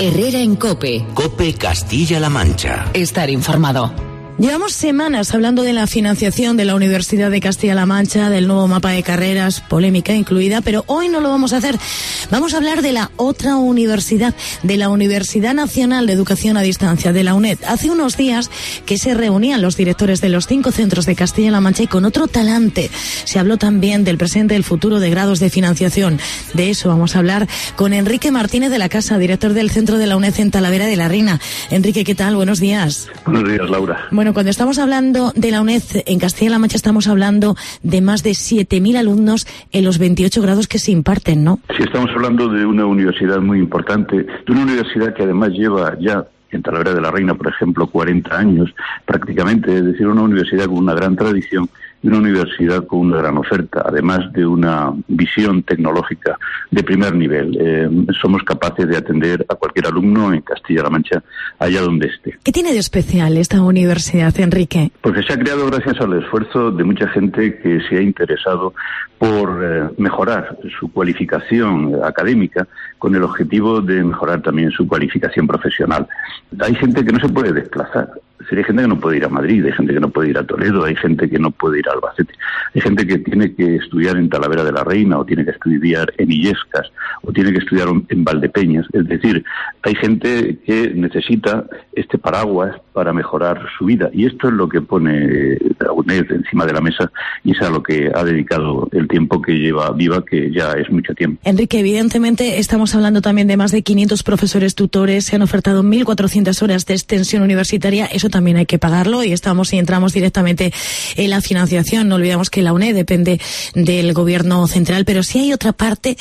Herrera en COPE. COPE Castilla-La Mancha. Estar informado. Llevamos semanas hablando de la financiación de la Universidad de Castilla-La Mancha, del nuevo mapa de carreras, polémica incluida, pero hoy no lo vamos a hacer. Vamos a hablar de la otra universidad, de la Universidad Nacional de Educación a Distancia, de la UNED. Hace unos días que se reunían los directores de los 5 centros de Castilla-La Mancha y con otro talante se habló también del presente y el futuro de grados de financiación. De eso vamos a hablar con Enrique Martínez de la Casa, director del centro de la UNED en Talavera de la Reina. Enrique, ¿qué tal? Buenos días. Buenos días, Laura. Bueno, cuando estamos hablando de la UNED en Castilla-La Mancha estamos hablando de más de 7.000 alumnos en los 28 grados que se imparten, ¿no? Sí, estamos hablando de una universidad muy importante, de una universidad que además lleva ya en Talavera de la Reina, por ejemplo, 40 años prácticamente, es decir, una universidad con una gran tradición y una universidad con una gran oferta, además de una visión tecnológica de primer nivel. Somos capaces de atender a cualquier alumno en Castilla-La Mancha, allá donde esté. ¿Qué tiene de especial esta universidad, Enrique? Porque se ha creado gracias al esfuerzo de mucha gente que se ha interesado por mejorar su cualificación académica con el objetivo de mejorar también su cualificación profesional. Hay gente que no se puede desplazar. Hay gente que no puede ir a Madrid, hay gente que no puede ir a Toledo, hay gente que no puede ir a Albacete, hay gente que tiene que estudiar en Talavera de la Reina o tiene que estudiar en Illescas o tiene que estudiar en Valdepeñas. Es decir, hay gente que necesita este paraguas para mejorar su vida y esto es lo que pone la UNED encima de la mesa y es a lo que ha dedicado el tiempo que lleva viva, que ya es mucho tiempo. Enrique, evidentemente estamos hablando también de más de 500 profesores tutores, se han ofertado 1.400 horas de extensión universitaria, eso también hay que pagarlo y entramos directamente en la financiación. No olvidamos que la UNED depende del gobierno central, pero sí hay otra parte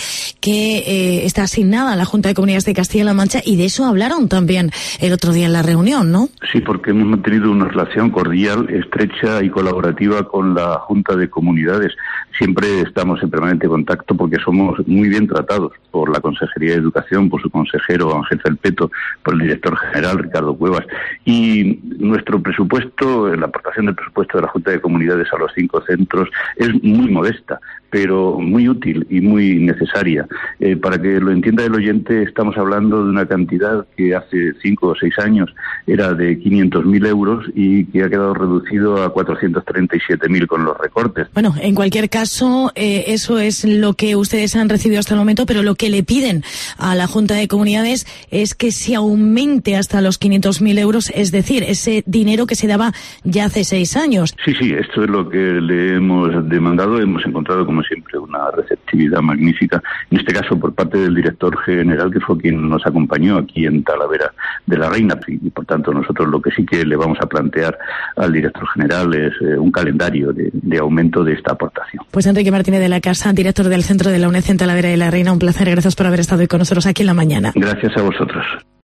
que está asignada a la Junta de Comunidades de Castilla-La Mancha y de eso hablaron también el otro día en la reunión, ¿no? Sí, porque hemos mantenido una relación cordial, estrecha y colaborativa con la Junta de Comunidades. Siempre estamos en permanente contacto porque somos muy bien tratados por la Consejería de Educación, por su consejero Ángel Felpeto, por el director general Ricardo Cuevas. Y nuestro presupuesto, la aportación del presupuesto de la Junta de Comunidades a los 5 centros es muy modesta, pero muy útil y muy necesaria. Para que lo entienda el oyente, estamos hablando de una cantidad que hace 5 o 6 años era de 500.000 euros y que ha quedado reducido a 437.000 con los recortes. Bueno, en cualquier caso, eso es lo que ustedes han recibido hasta el momento, pero lo que le piden a la Junta de Comunidades es que se aumente hasta los 500.000 euros, es decir, ese dinero que se daba ya hace 6 años. Sí, esto es lo que le hemos demandado. Hemos encontrado, como siempre, una receptividad magnífica, en este caso por parte del director general, que fue quien nos acompañó aquí en Talavera de la Reina, y por tanto nosotros lo que sí que le vamos a plantear al director general es un calendario de aumento de esta aportación. Pues Enrique Martínez de la Casa, director del centro de la UNED en Talavera de la Reina, un placer, gracias por haber estado hoy con nosotros aquí en la mañana. Gracias a vosotros.